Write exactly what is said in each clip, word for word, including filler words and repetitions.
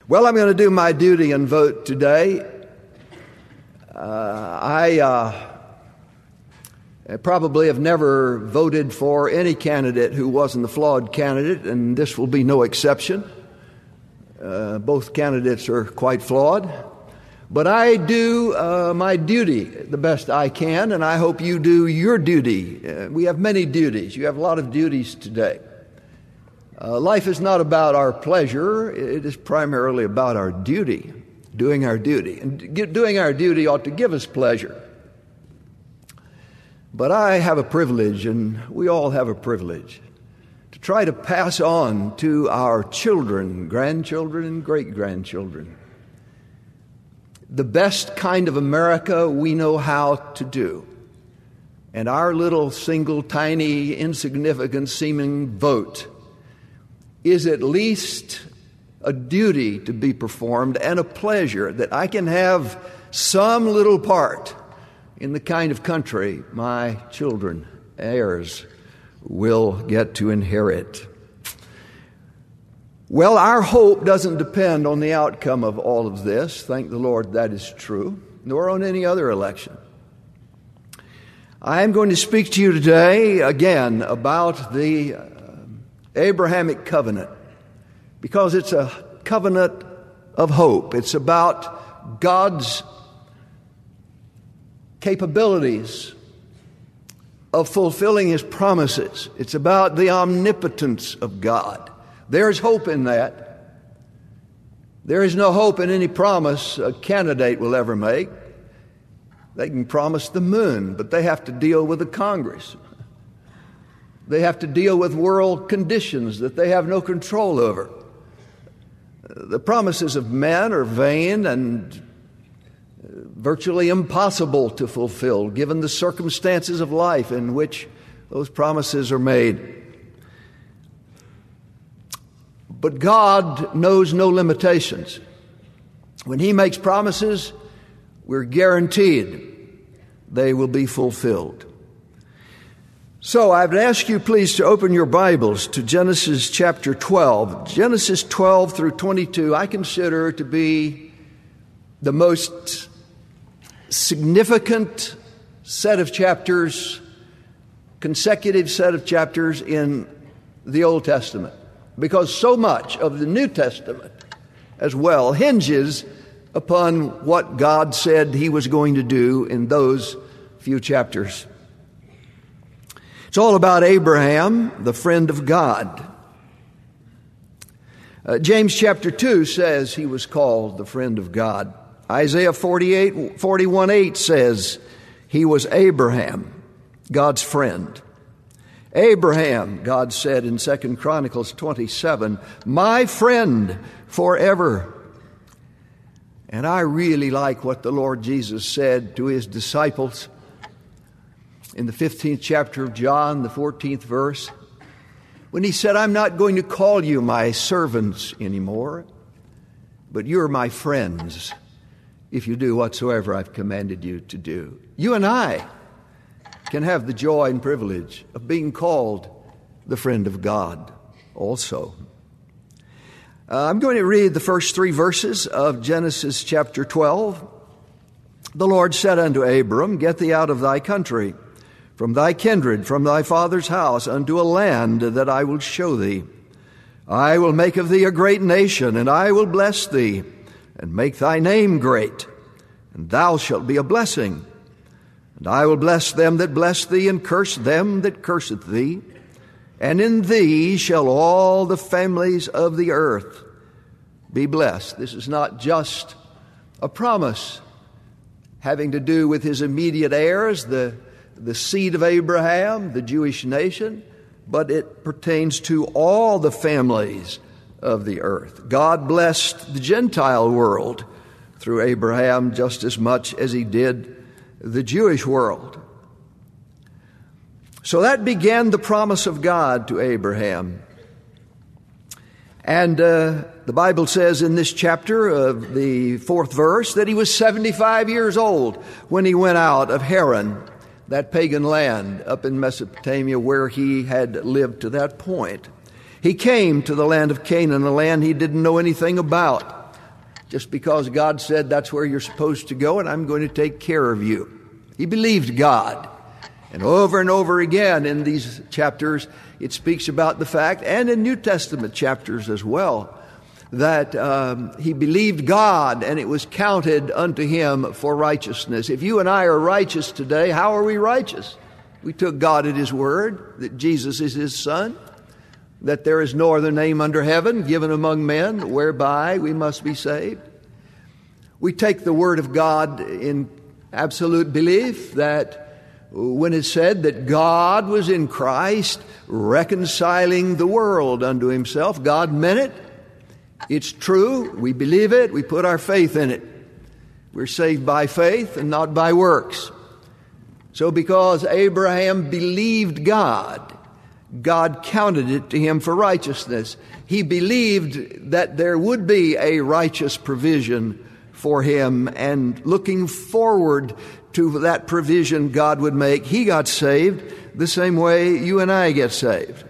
Well, I'm going to do my duty and vote today. Uh, I uh, probably have never voted for any candidate who wasn't a flawed candidate, and this will be no exception. Uh, both candidates are quite flawed. But I do uh, my duty the best I can, and I hope you do your duty. Uh, we have many duties. You have a lot of duties today. Uh, life is not about our pleasure. It is primarily about our duty, doing our duty. And get, doing our duty ought to give us pleasure. But I have a privilege, and we all have a privilege, to try to pass on to our children, grandchildren, and great-grandchildren the best kind of America we know how to do. And our little single, tiny, insignificant seeming vote is at least a duty to be performed and a pleasure that I can have some little part in the kind of country my children, heirs, will get to inherit. Well, our hope doesn't depend on the outcome of all of this. Thank the Lord that is true, nor on any other election. I am going to speak to you today again about the uh, Abrahamic covenant, because it's a covenant of hope. It's about God's capabilities of fulfilling His promises. It's about the omnipotence of God. There's hope in that. There is no hope in any promise a candidate will ever make. They can promise the moon, but they have to deal with the Congress. They have to deal with world conditions that they have no control over. The promises of men are vain and virtually impossible to fulfill, given the circumstances of life in which those promises are made. But God knows no limitations. When He makes promises, we're guaranteed they will be fulfilled. So I would ask you please to open your Bibles to Genesis chapter twelve. Genesis twelve through twenty-two I consider to be the most significant set of chapters, consecutive set of chapters in the Old Testament, because so much of the New Testament as well hinges upon what God said He was going to do in those few chapters. It's all about Abraham, the friend of God. Uh, James chapter two says he was called the friend of God. Isaiah forty-eight, forty-one eight says he was Abraham, God's friend. Abraham, God said in Second Chronicles twenty-seven, my friend forever. And I really like what the Lord Jesus said to His disciples in the fifteenth chapter of John, the fourteenth verse, when He said, I'm not going to call you my servants anymore, but you're my friends if you do whatsoever I've commanded you to do. You and I can have the joy and privilege of being called the friend of God also. Uh, I'm going to read the first three verses of Genesis chapter twelve. The Lord said unto Abram, get thee out of thy country, from thy kindred, from thy father's house, unto a land that I will show thee. I will make of thee a great nation, and I will bless thee, and make thy name great, and thou shalt be a blessing. And I will bless them that bless thee, and curse them that curseth thee. And in thee shall all the families of the earth be blessed. This is not just a promise having to do with his immediate heirs, the, the seed of Abraham, the Jewish nation, but it pertains to all the families of the earth. God blessed the Gentile world through Abraham just as much as He did the Jewish world. So that began the promise of God to Abraham. And uh, the Bible says in this chapter of the fourth verse that he was seventy-five years old when he went out of Haran, that pagan land up in Mesopotamia where he had lived to that point. He came to the land of Canaan, a land he didn't know anything about, just because God said that's where you're supposed to go and I'm going to take care of you. He believed God. And over and over again in these chapters, it speaks about the fact, and in New Testament chapters as well, that um, he believed God and it was counted unto him for righteousness. If you and I are righteous today, how are we righteous? We took God at his word, that Jesus is his Son, that there is no other name under heaven given among men whereby we must be saved. We take the word of God in absolute belief that when it said that God was in Christ reconciling the world unto himself, God meant it. It's true. We believe it. We put our faith in it. We're saved by faith and not by works. So because Abraham believed God, God counted it to him for righteousness. He believed that there would be a righteous provision for him, and looking forward to that provision God would make, he got saved the same way you and I get saved.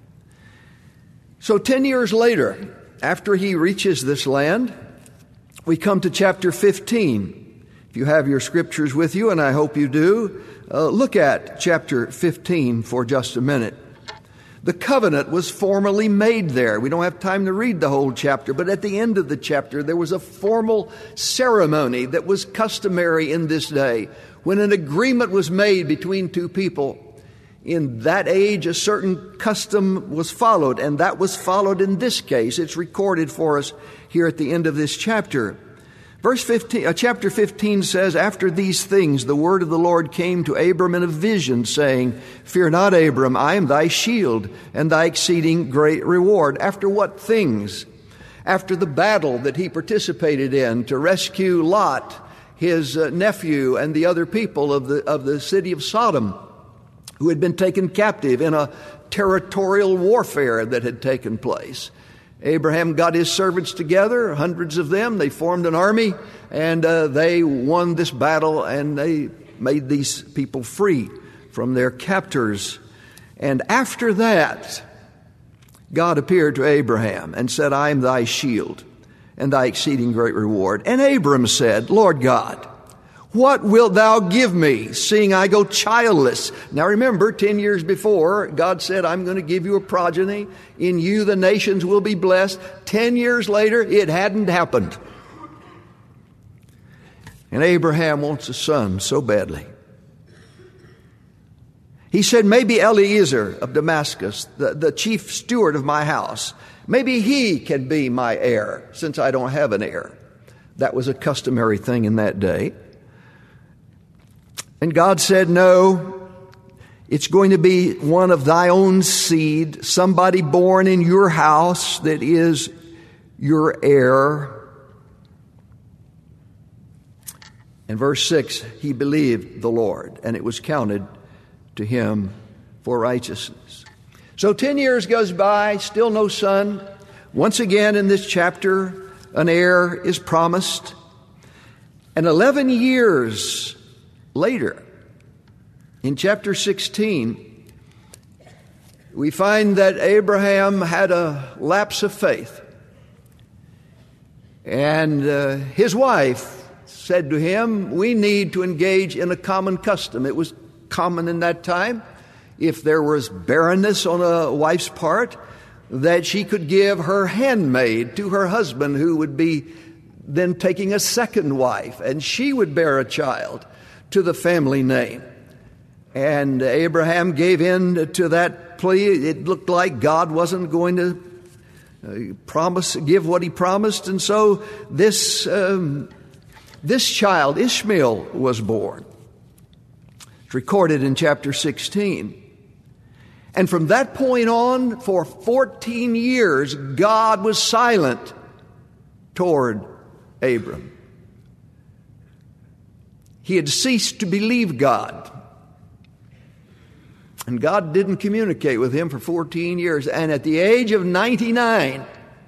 So ten years later, after he reaches this land, we come to chapter fifteen. If you have your scriptures with you, and I hope you do, uh, look at chapter fifteen for just a minute. The covenant was formally made there. We don't have time to read the whole chapter, but at the end of the chapter, there was a formal ceremony that was customary in this day. When an agreement was made between two people, in that age, a certain custom was followed, and that was followed in this case. It's recorded for us here at the end of this chapter. Verse fifteen, uh, chapter fifteen says, "After these things, the word of the Lord came to Abram in a vision, saying, Fear not, Abram, I am thy shield and thy exceeding great reward." After what things? After the battle that he participated in to rescue Lot, his uh, nephew, and the other people of the of the city of Sodom, who had been taken captive in a territorial warfare that had taken place. Abraham got his servants together, hundreds of them. They formed an army, and uh, they won this battle, and they made these people free from their captors. And after that, God appeared to Abraham and said, "I am thy shield and thy exceeding great reward." And Abram said, "Lord God, what wilt thou give me, seeing I go childless?" Now remember, ten years before, God said, "I'm going to give you a progeny. In you the nations will be blessed." Ten years later, it hadn't happened. And Abraham wants a son so badly. He said, "Maybe Eliezer of Damascus, the, the chief steward of my house, maybe he can be my heir, since I don't have an heir." That was a customary thing in that day. And God said, "No, it's going to be one of thy own seed, somebody born in your house that is your heir." In verse six, he believed the Lord, and it was counted to him for righteousness. So ten years goes by, still no son. Once again in this chapter, an heir is promised. And eleven years later, in chapter sixteen, we find that Abraham had a lapse of faith. And uh, his wife said to him, "We need to engage in a common custom." It was common in that time, if there was barrenness on a wife's part, that she could give her handmaid to her husband, who would be then taking a second wife, and she would bear a child to the family name. And Abraham gave in to that plea. It looked like God wasn't going to uh, promise, give what he promised, and so this um, this child, Ishmael, was born. It's recorded in chapter sixteen. And from that point on, for fourteen years, God was silent toward Abram. He had ceased to believe God. And God didn't communicate with him for fourteen years. And at the age of ninety-nine,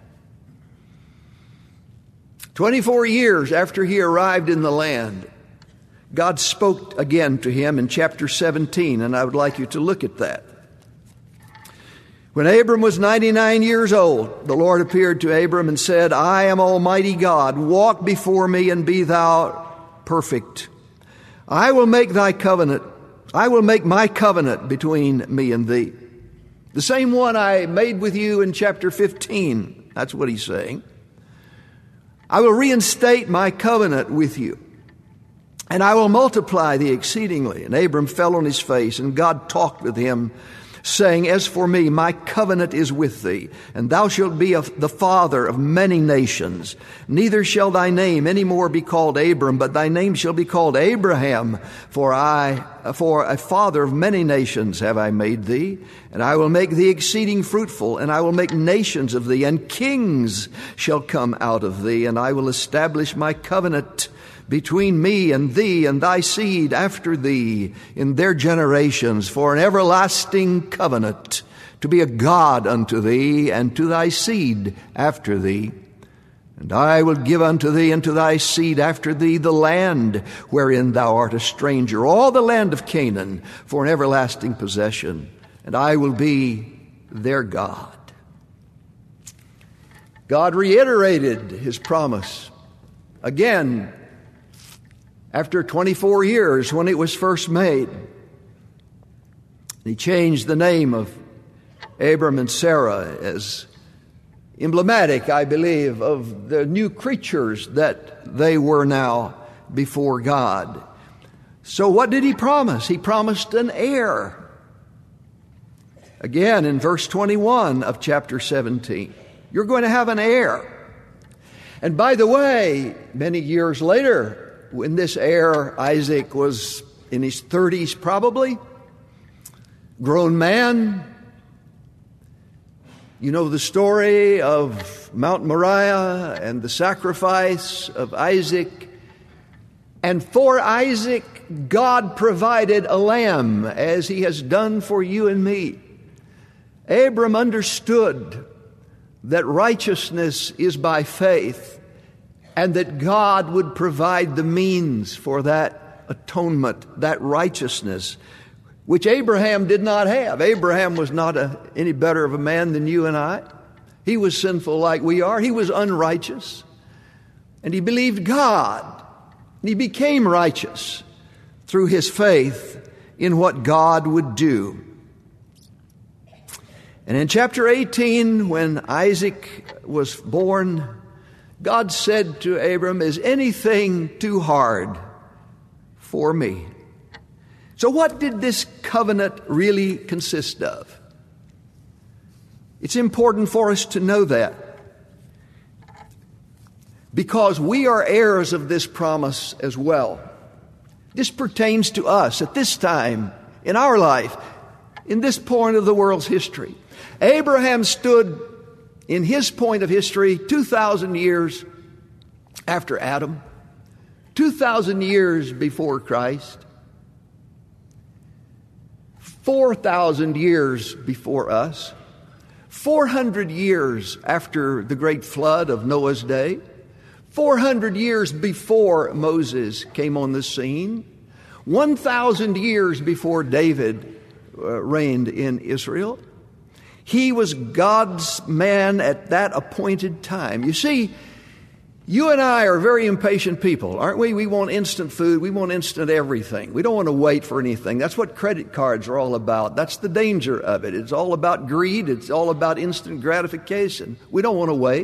twenty-four years after he arrived in the land, God spoke again to him in chapter seventeen, and I would like you to look at that. When Abram was ninety-nine years old, the Lord appeared to Abram and said, I am Almighty God. Walk before me and be thou perfect. I will make thy covenant. I will make my covenant between me and thee. The same one I made with you in chapter fifteen. That's what he's saying. I will reinstate my covenant with you, and I will multiply thee exceedingly. And Abram fell on his face, and God talked with him, saying, As for me, my covenant is with thee, and thou shalt be a, the father of many nations. Neither shall thy name any more be called Abram, but thy name shall be called Abraham, for I, for a father of many nations have I made thee. And I will make thee exceeding fruitful, and I will make nations of thee, and kings shall come out of thee, and I will establish my covenant between me and thee and thy seed after thee in their generations for an everlasting covenant, to be a God unto thee and to thy seed after thee. And I will give unto thee and to thy seed after thee the land wherein thou art a stranger, all the land of Canaan, for an everlasting possession, and I will be their God. God reiterated his promise again after twenty-four years when it was first made. He changed the name of Abram and Sarah as emblematic, I believe, of the new creatures that they were now before God. So what did he promise? He promised an heir. Again, in verse twenty-one of chapter seventeen, you're going to have an heir. And by the way, many years later, when this heir, Isaac, was in his thirties probably, grown man, you know the story of Mount Moriah and the sacrifice of Isaac. And for Isaac, God provided a lamb, as he has done for you and me. Abram understood that righteousness is by faith, and that God would provide the means for that atonement, that righteousness, which Abraham did not have. Abraham was not a, any better of a man than you and I. He was sinful like we are. He was unrighteous. And he believed God. And he became righteous through his faith in what God would do. And in chapter eighteen, when Isaac was born, God said to Abram, Is anything too hard for me? So what did this covenant really consist of? It's important for us to know that, because we are heirs of this promise as well. This pertains to us at this time in our life, in this point of the world's history. Abraham stood in his point of history two thousand years after Adam, two thousand years before Christ, four thousand years before us, four hundred years after the great flood of Noah's day, four hundred years before Moses came on the scene, one thousand years before David uh, reigned in Israel. He was God's man at that appointed time. You see, you and I are very impatient people, aren't we? We want instant food. We want instant everything. We don't want to wait for anything. That's what credit cards are all about. That's the danger of it. It's all about greed. It's all about instant gratification. We don't want to wait.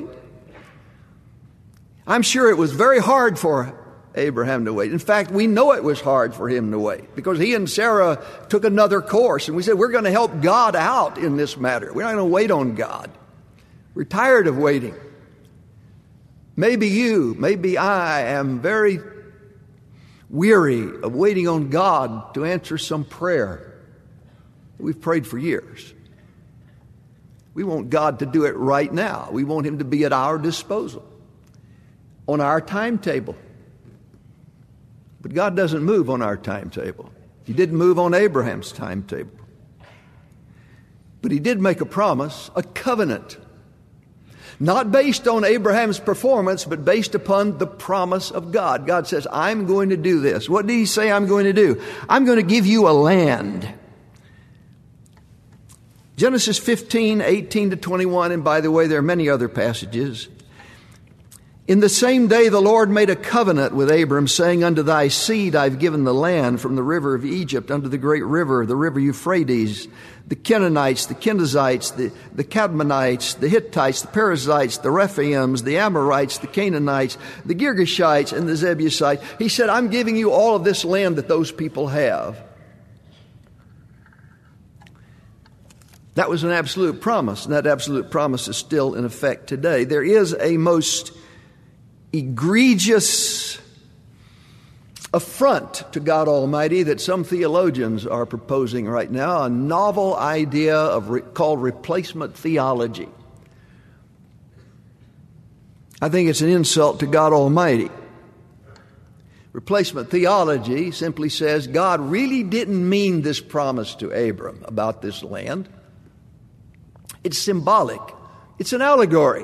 I'm sure it was very hard for Abraham to wait. In fact, we know it was hard for him to wait, because he and Sarah took another course, and we said, we're going to help God out in this matter. We're not going to wait on God. We're tired of waiting. Maybe you, maybe I am very weary of waiting on God to answer some prayer we've prayed for years. We want God to do it right now. We want him to be at our disposal, on our timetable. But God doesn't move on our timetable. He didn't move on Abraham's timetable. But he did make a promise, a covenant, not based on Abraham's performance, but based upon the promise of God. God says, I'm going to do this. What did he say I'm going to do? I'm going to give you a land. Genesis fifteen, eighteen to twenty-one, and by the way, there are many other passages. In the same day the Lord made a covenant with Abram, saying, Unto thy seed I've given the land from the river of Egypt unto the great river, the river Euphrates, the Canaanites, the Kenizzites, the, the Cadmonites, the Hittites, the Perizzites, the Rephaims, the Amorites, the Canaanites, the Girgashites, and the Jebusites. He said, I'm giving you all of this land that those people have. That was an absolute promise, and that absolute promise is still in effect today. There is a most egregious affront to God Almighty that some theologians are proposing right now, a novel idea of re- called replacement theology. I think it's an insult to God Almighty. Replacement theology simply says God really didn't mean this promise to Abram about this land. It's symbolic. It's an allegory.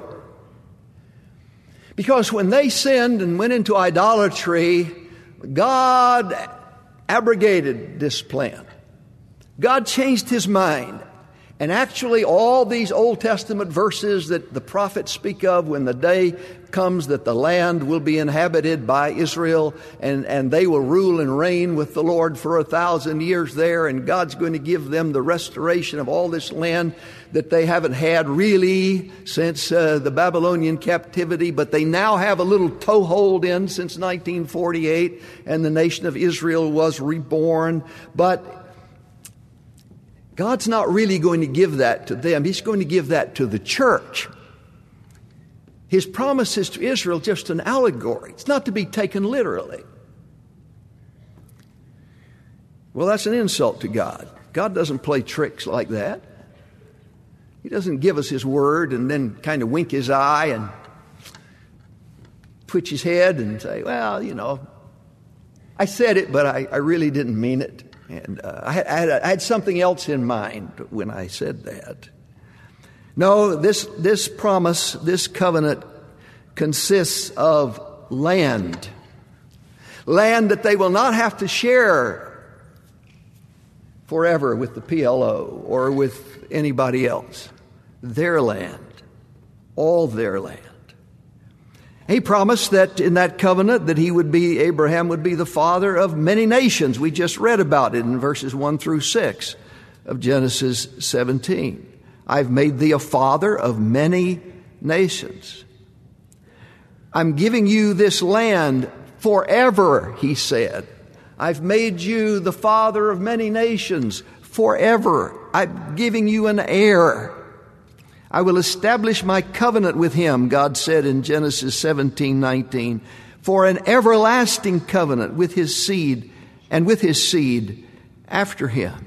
Because when they sinned and went into idolatry, God abrogated this plan. God changed his mind. And actually all these Old Testament verses that the prophets speak of when the day comes that the land will be inhabited by Israel and, and they will rule and reign with the Lord for a thousand years there, and God's going to give them the restoration of all this land that they haven't had really since uh, the Babylonian captivity, but they now have a little toehold in since nineteen forty-eight, and the nation of Israel was reborn. But God's not really going to give that to them. He's going to give that to the church. His promises to Israel just an allegory. It's not to be taken literally. Well, that's an insult to God. God doesn't play tricks like that. He doesn't give us his word and then kind of wink his eye and twitch his head and say, well, you know, I said it, but I, I really didn't mean it. And uh, I, had, I, had, I had something else in mind when I said that. No, this, this promise, this covenant consists of land. Land that they will not have to share forever with the P L O or with anybody else. Their land. All their land. He promised that in that covenant that he would be, Abraham would be the father of many nations. We just read about it in verses one through six of Genesis seventeen. I've made thee a father of many nations. I'm giving you this land forever, he said. I've made you the father of many nations forever. I'm giving you an heir. I will establish my covenant with him, God said in Genesis seventeen nineteen, for an everlasting covenant with his seed and with his seed after him.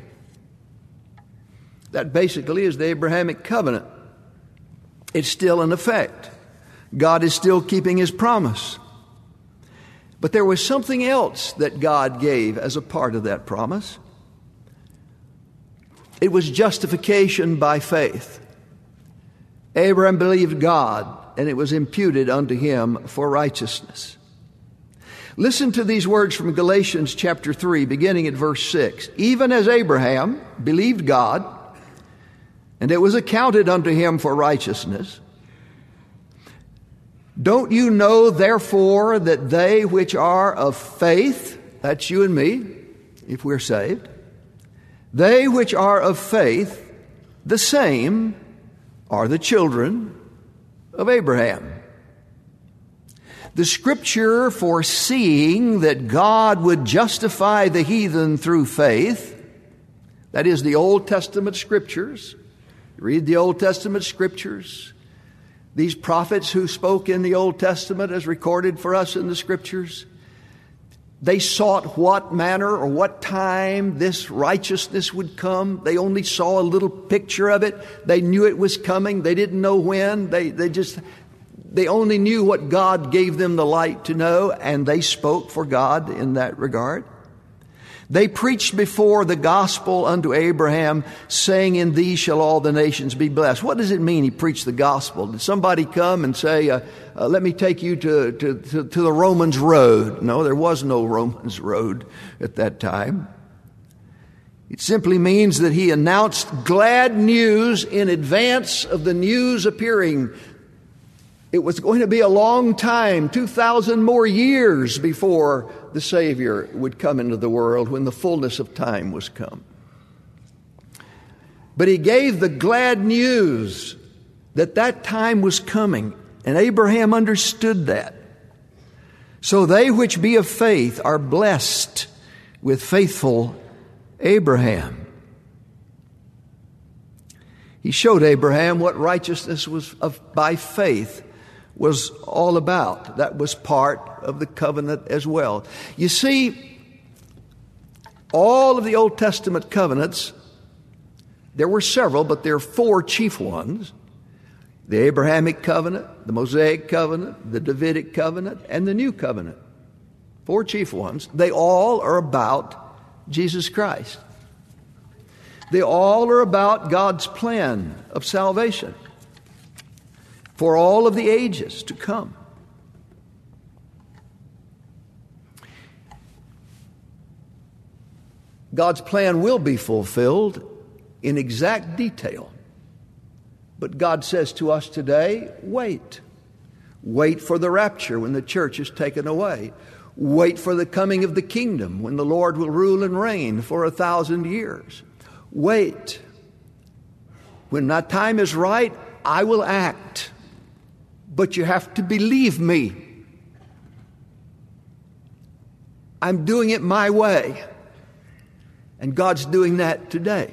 That basically is the Abrahamic covenant. It's still in effect. God is still keeping his promise. But there was something else that God gave as a part of that promise. It was justification by faith. Abraham believed God, and it was imputed unto him for righteousness. Listen to these words from Galatians chapter three, beginning at verse six. Even as Abraham believed God, and it was accounted unto him for righteousness. Don't you know, therefore, that they which are of faith, that's you and me, if we're saved, they which are of faith, the same are the children of Abraham. The scripture foreseeing that God would justify the heathen through faith, that is the Old Testament scriptures. Read the Old Testament scriptures. These prophets who spoke in the Old Testament as recorded for us in the scriptures, they sought what manner or what time this righteousness would come. They only saw a little picture of it. They knew it was coming. They didn't know when. They, they just, they only knew what God gave them the light to know, and they spoke for God in that regard. They preached before the gospel unto Abraham, saying, in thee shall all the nations be blessed. What does it mean he preached the gospel? Did somebody come and say, uh, uh, let me take you to, to, to, to the Romans road? No, there was no Romans road at that time. It simply means that he announced glad news in advance of the news appearing. It was going to be a long time, two thousand more years before the Savior would come into the world, when the fullness of time was come. But he gave the glad news that that time was coming, and Abraham understood that. So they which be of faith are blessed with faithful Abraham. He showed Abraham what righteousness was of by faith was all about. That was part of the covenant as well. You see, all of the Old Testament covenants, there were several, but there are four chief ones. The Abrahamic covenant, the Mosaic covenant, the Davidic covenant, and the New covenant. Four chief ones. They all are about Jesus Christ. They all are about God's plan of salvation for all of the ages to come. God's plan will be fulfilled in exact detail. But God says to us today, wait. Wait for the rapture when the church is taken away. Wait for the coming of the kingdom when the Lord will rule and reign for a thousand years. Wait. When my time is right, I will act. But you have to believe me. I'm doing it my way. And God's doing that today.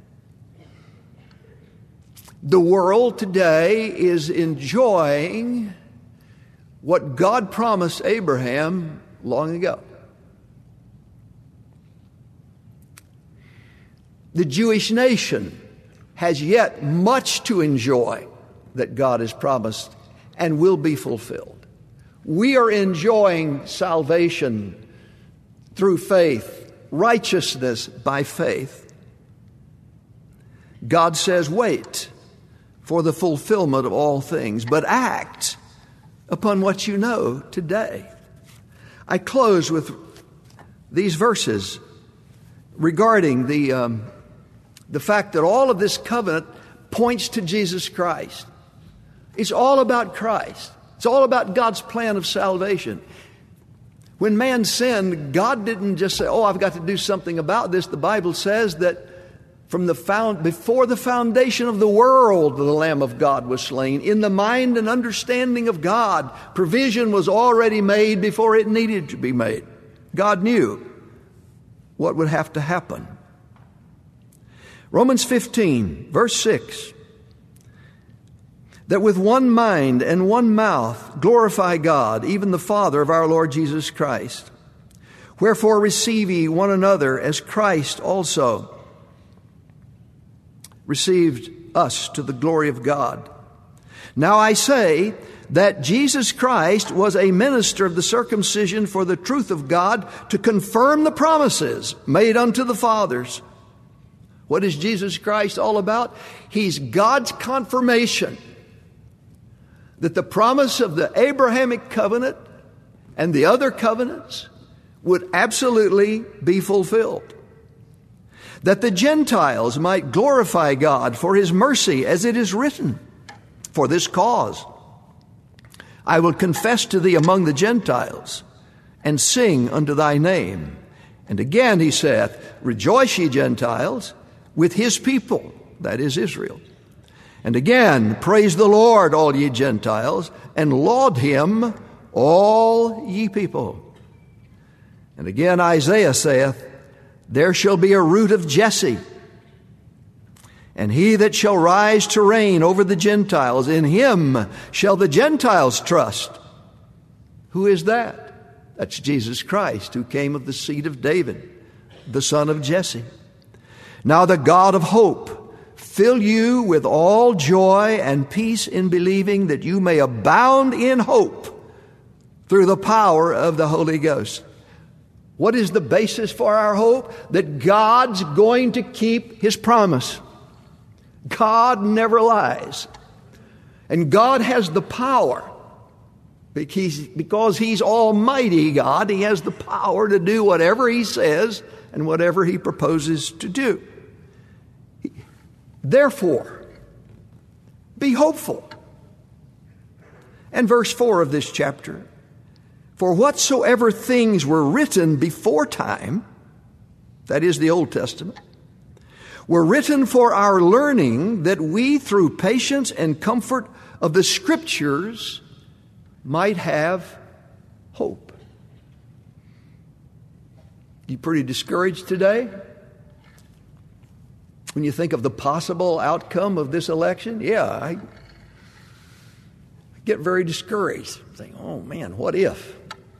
The world today is enjoying what God promised Abraham long ago. The Jewish nation has yet much to enjoy that God has promised and will be fulfilled. We are enjoying salvation through faith, righteousness by faith. God says, wait for the fulfillment of all things, but act upon what you know today. I close with these verses regarding the um, the fact that all of this covenant points to Jesus Christ. It's all about Christ. It's all about God's plan of salvation. When man sinned, God didn't just say, oh, I've got to do something about this. The Bible says that from the found, before the foundation of the world, the Lamb of God was slain. In the mind and understanding of God, provision was already made before it needed to be made. God knew what would have to happen. Romans fifteen, verse six. That with one mind and one mouth glorify God, even the Father of our Lord Jesus Christ. Wherefore receive ye one another as Christ also received us to the glory of God. Now I say that Jesus Christ was a minister of the circumcision for the truth of God, to confirm the promises made unto the fathers. What is Jesus Christ all about? He's God's confirmation that the promise of the Abrahamic covenant and the other covenants would absolutely be fulfilled. That the Gentiles might glorify God for his mercy, as it is written, for this cause I will confess to thee among the Gentiles, and sing unto thy name. And again he saith, rejoice ye Gentiles with his people, that is Israel. And again, praise the Lord, all ye Gentiles, and laud him, all ye people. And again Isaiah saith, there shall be a root of Jesse, and he that shall rise to reign over the Gentiles, in him shall the Gentiles trust. Who is that? That's Jesus Christ, who came of the seed of David, the son of Jesse. Now the God of hope fill you with all joy and peace in believing, that you may abound in hope through the power of the Holy Ghost. What is the basis for our hope? That God's going to keep his promise. God never lies. And God has the power Because He's Almighty God, He has the power to do whatever He says and whatever He proposes to do. Therefore, be hopeful. And verse four of this chapter, for whatsoever things were written before time, that is the Old Testament, were written for our learning, that we through patience and comfort of the Scriptures might have hope. You pretty discouraged today when you think of the possible outcome of this election? Yeah, I get very discouraged. Think, oh man, what if?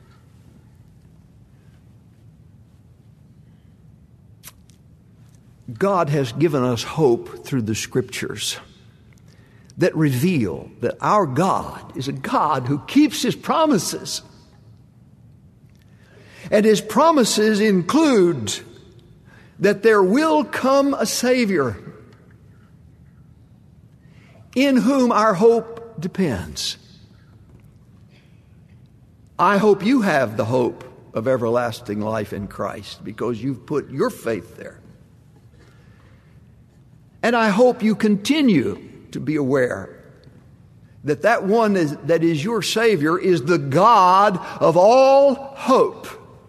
God has given us hope through the Scriptures that reveal that our God is a God who keeps His promises. And His promises include that there will come a Savior in whom our hope depends. I hope you have the hope of everlasting life in Christ because you've put your faith there. And I hope you continue to be aware that that one is, that is your Savior is the God of all hope.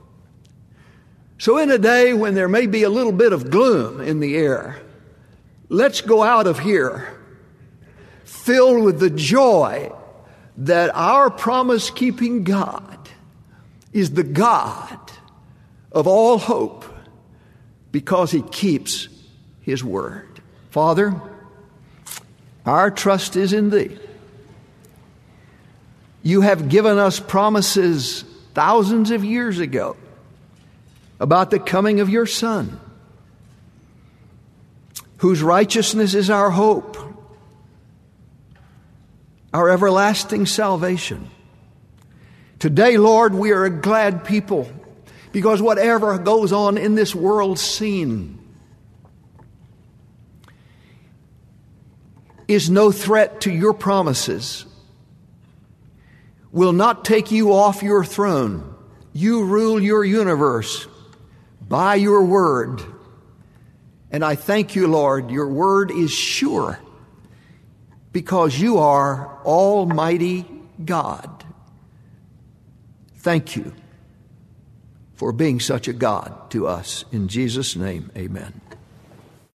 So in a day when there may be a little bit of gloom in the air, let's go out of here filled with the joy that our promise-keeping God is the God of all hope because He keeps His word. Father, our trust is in Thee. You have given us promises thousands of years ago about the coming of Your Son, whose righteousness is our hope, our everlasting salvation. Today, Lord, we are a glad people because whatever goes on in this world scene is no threat to Your promises, will not take You off Your throne. You rule Your universe by Your word. And I thank You, Lord, Your word is sure because You are Almighty God. Thank You for being such a God to us. In Jesus' name, amen.